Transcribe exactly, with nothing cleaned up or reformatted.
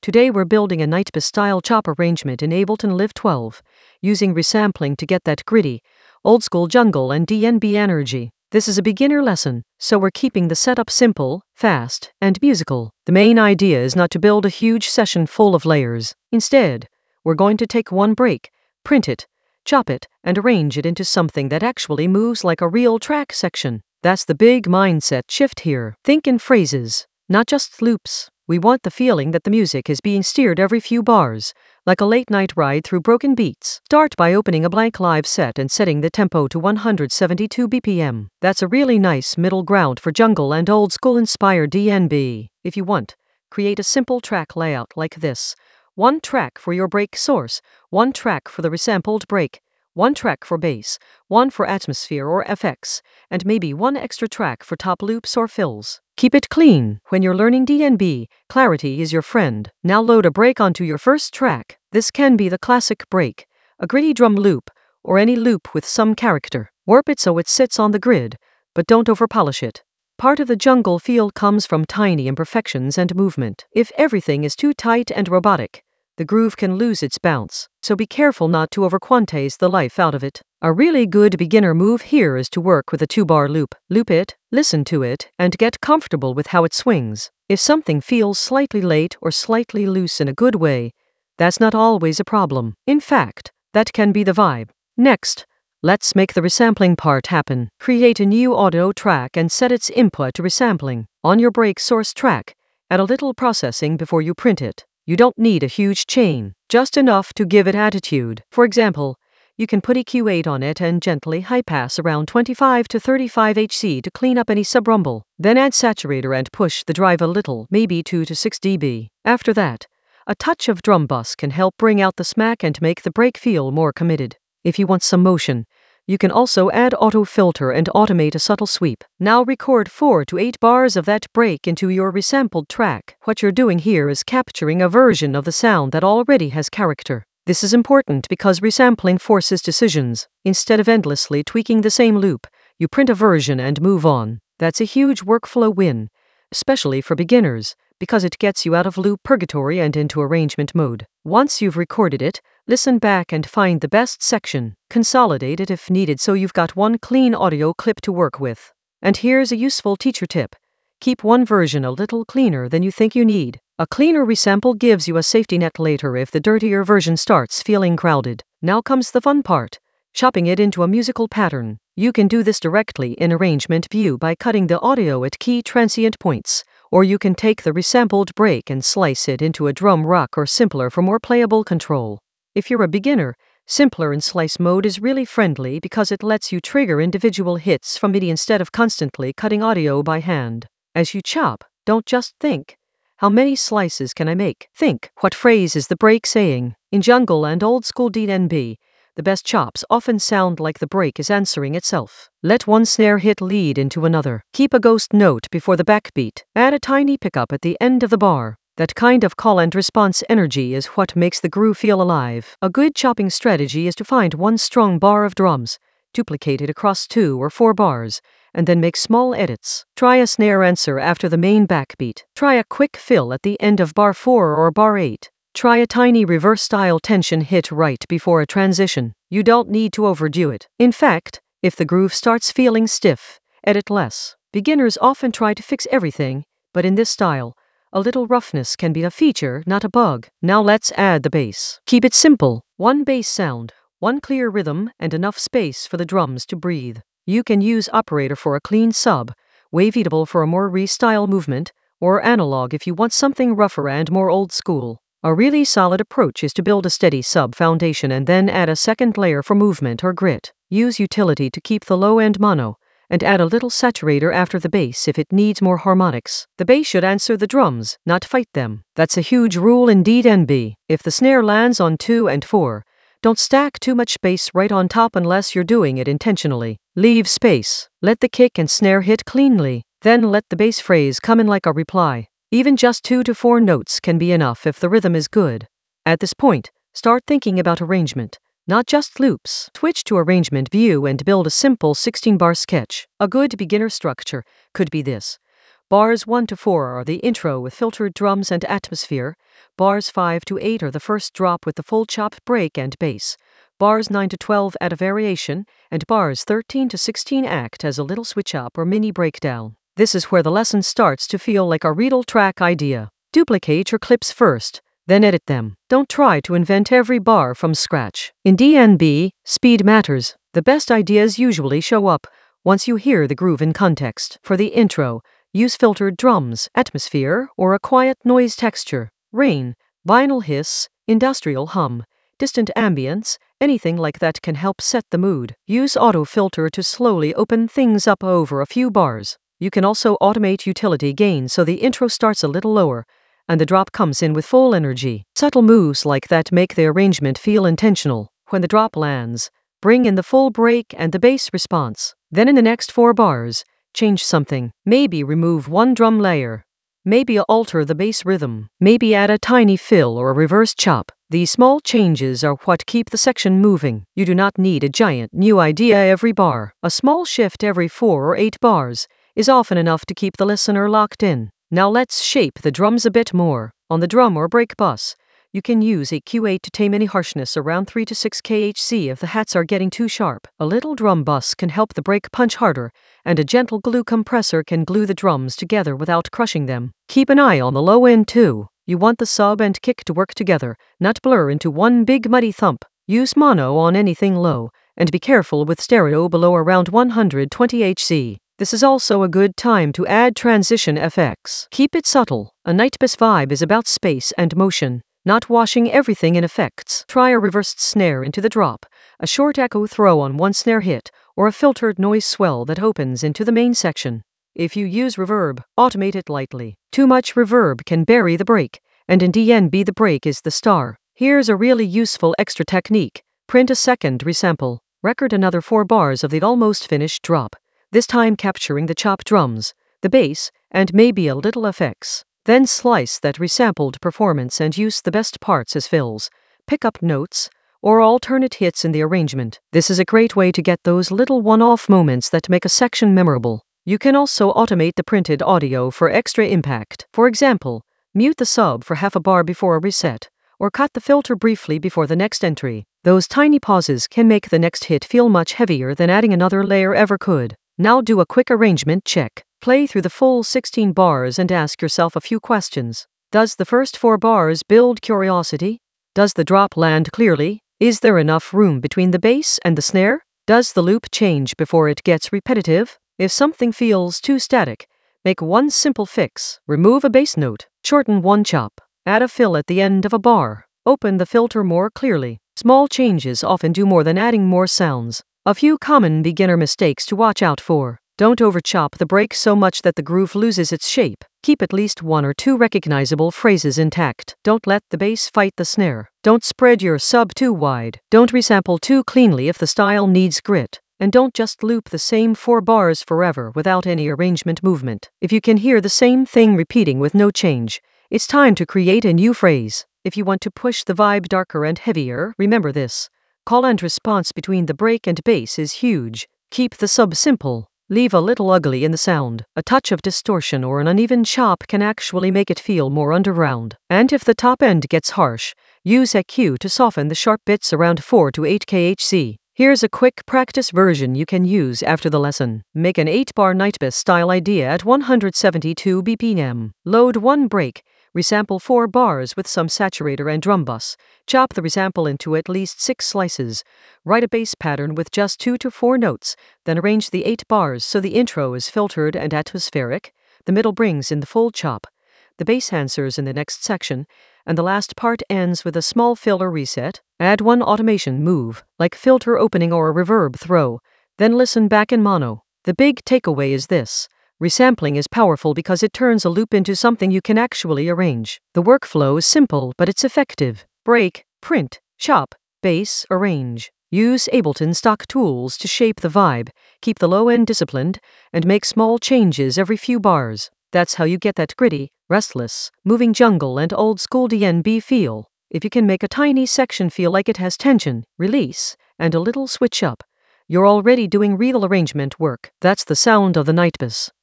Today we're building a Nightbus-style chop arrangement in Ableton Live twelve, using resampling to get that gritty, old-school jungle and D N B energy. This is a beginner lesson, so we're keeping the setup simple, fast, and musical. The main idea is not to build a huge session full of layers. Instead, we're going to take one break, print it, chop it, and arrange it into something that actually moves like a real track section. That's the big mindset shift here. Think in phrases, not just loops. We want the feeling that the music is being steered every few bars, like a late-night ride through broken beats. Start by opening a blank live set and setting the tempo to one hundred seventy-two B P M. That's a really nice middle ground for jungle and old-school inspired D N B. If you want, create a simple track layout like this. One track for your break source, one track for the resampled break, one track for bass, one for atmosphere or F X, and maybe one extra track for top loops or fills. Keep it clean. When you're learning D N B, clarity is your friend. Now load a break onto your first track. This can be the classic break, a gritty drum loop, or any loop with some character. Warp it so it sits on the grid, but don't overpolish it. Part of the jungle feel comes from tiny imperfections and movement. If everything is too tight and robotic, the groove can lose its bounce, so be careful not to overquantize the life out of it. A really good beginner move here is to work with a two-bar loop. Loop it, listen to it, and get comfortable with how it swings. If something feels slightly late or slightly loose in a good way, that's not always a problem. In fact, that can be the vibe. Next, let's make the resampling part happen. Create a new audio track and set its input to resampling. On your break source track, add a little processing before you print it. You don't need a huge chain, just enough to give it attitude. For example, you can put E Q eight on it and gently high pass around twenty-five to thirty-five hertz to clean up any sub-rumble. Then add saturator and push the drive a little, maybe two to six decibels. After that, a touch of drum bus can help bring out the smack and make the break feel more committed. If you want some motion, you can also add auto filter and automate a subtle sweep. Now record four to eight bars of that break into your resampled track. What you're doing here is capturing a version of the sound that already has character. This is important because resampling forces decisions. Instead of endlessly tweaking the same loop, you print a version and move on. That's a huge workflow win, especially for beginners, because it gets you out of loop purgatory and into arrangement mode. Once you've recorded it, listen back and find the best section. Consolidate it if needed so you've got one clean audio clip to work with. And here's a useful teacher tip. Keep one version a little cleaner than you think you need. A cleaner resample gives you a safety net later if the dirtier version starts feeling crowded. Now comes the fun part, chopping it into a musical pattern. You can do this directly in Arrangement View by cutting the audio at key transient points, or you can take the resampled break and slice it into a drum rock or simpler for more playable control. If you're a beginner, simpler in slice mode is really friendly because it lets you trigger individual hits from MIDI instead of constantly cutting audio by hand. As you chop, don't just think, how many slices can I make? Think, what phrase is the break saying? In jungle and old school D N B, the best chops often sound like the break is answering itself. Let one snare hit lead into another. Keep a ghost note before the backbeat. Add a tiny pickup at the end of the bar. That kind of call and response energy is what makes the groove feel alive. A good chopping strategy is to find one strong bar of drums, duplicate it across two or four bars, and then make small edits. Try a snare answer after the main backbeat. Try a quick fill at the end of bar four or bar eight. Try a tiny reverse-style tension hit right before a transition. You don't need to overdo it. In fact, if the groove starts feeling stiff, edit less. Beginners often try to fix everything, but in this style, a little roughness can be a feature, not a bug. Now let's add the bass. Keep it simple. One bass sound, one clear rhythm, and enough space for the drums to breathe. You can use operator for a clean sub, waveatable for a more restyle movement, or analog if you want something rougher and more old school. A really solid approach is to build a steady sub foundation and then add a second layer for movement or grit. Use utility to keep the low end mono, and add a little saturator after the bass if it needs more harmonics. The bass should answer the drums, not fight them. That's a huge rule in D N B. If the snare lands on two and four, don't stack too much bass right on top unless you're doing it intentionally. Leave space. Let the kick and snare hit cleanly. Then let the bass phrase come in like a reply. Even just two to four notes can be enough if the rhythm is good. At this point, start thinking about arrangement, not just loops. Switch to Arrangement View and build a simple sixteen bar sketch. A good beginner structure could be this. Bars one to four are the intro with filtered drums and atmosphere. Bars five to eight are the first drop with the full chop, break, and bass. Bars nine to twelve add a variation, and bars thirteen to sixteen act as a little switch up or mini breakdown. This is where the lesson starts to feel like a riddle track idea. Duplicate your clips first, then edit them. Don't try to invent every bar from scratch. In D N B, speed matters. The best ideas usually show up once you hear the groove in context. For the intro, use filtered drums, atmosphere, or a quiet noise texture. Rain, vinyl hiss, industrial hum, distant ambience, anything like that can help set the mood. Use auto filter to slowly open things up over a few bars. You can also automate utility gain so the intro starts a little lower and the drop comes in with full energy. Subtle moves like that make the arrangement feel intentional. When the drop lands, bring in the full break and the bass response. Then in the next four bars, change something. Maybe remove one drum layer. Maybe alter the bass rhythm. Maybe add a tiny fill or a reverse chop. These small changes are what keep the section moving. You do not need a giant new idea every bar. A small shift every four or eight bars is often enough to keep the listener locked in. Now let's shape the drums a bit more. On the drum or break bus, you can use a Q eight to tame any harshness around three to six K H Z if the hats are getting too sharp. A little drum bus can help the break punch harder, and a gentle glue compressor can glue the drums together without crushing them. Keep an eye on the low end too. You want the sub and kick to work together, not blur into one big muddy thump. Use mono on anything low, and be careful with stereo below around one hundred twenty hertz. This is also a good time to add transition effects. Keep it subtle. A Nightbus vibe is about space and motion, not washing everything in effects. Try a reversed snare into the drop, a short echo throw on one snare hit, or a filtered noise swell that opens into the main section. If you use reverb, automate it lightly. Too much reverb can bury the break, and in D N B the break is the star. Here's a really useful extra technique. Print a second resample. Record another four bars of the almost finished drop, this time capturing the chop drums, the bass, and maybe a little effects. Then slice that resampled performance and use the best parts as fills, pick up notes, or alternate hits in the arrangement. This is a great way to get those little one-off moments that make a section memorable. You can also automate the printed audio for extra impact. For example, mute the sub for half a bar before a reset, or cut the filter briefly before the next entry. Those tiny pauses can make the next hit feel much heavier than adding another layer ever could. Now do a quick arrangement check. Play through the full sixteen bars and ask yourself a few questions. Does the first four bars build curiosity? Does the drop land clearly? Is there enough room between the bass and the snare? Does the loop change before it gets repetitive? If something feels too static, make one simple fix. Remove a bass note. Shorten one chop. Add a fill at the end of a bar. Open the filter more clearly. Small changes often do more than adding more sounds. A few common beginner mistakes to watch out for. Don't overchop the break so much that the groove loses its shape. Keep at least one or two recognizable phrases intact. Don't let the bass fight the snare. Don't spread your sub too wide. Don't resample too cleanly if the style needs grit. And don't just loop the same four bars forever without any arrangement movement. If you can hear the same thing repeating with no change, it's time to create a new phrase. If you want to push the vibe darker and heavier, remember this. Call and response between the break and bass is huge. Keep the sub simple. Leave a little ugly in the sound. A touch of distortion or an uneven chop can actually make it feel more underground. And if the top end gets harsh, use E Q to soften the sharp bits around four to eight K H Z. Here's a quick practice version you can use after the lesson. Make an eight bar Nightbus style idea at one hundred seventy-two B P M. Load one break. Resample four bars with some saturator and drum bus. Chop the resample into at least six slices. Write a bass pattern with just two to four notes. Then arrange the eight bars so the intro is filtered and atmospheric. The middle brings in the full chop. The bass answers in the next section. And the last part ends with a small filler reset. Add one automation move, like filter opening or a reverb throw. Then listen back in mono. The big takeaway is this. Resampling is powerful because it turns a loop into something you can actually arrange. The workflow is simple, but it's effective. Break, print, chop, bass, arrange. Use Ableton stock tools to shape the vibe, keep the low end disciplined, and make small changes every few bars. That's how you get that gritty, restless, moving jungle and old school D N B feel. If you can make a tiny section feel like it has tension, release, and a little switch up, you're already doing real arrangement work. That's the sound of the Nightbus.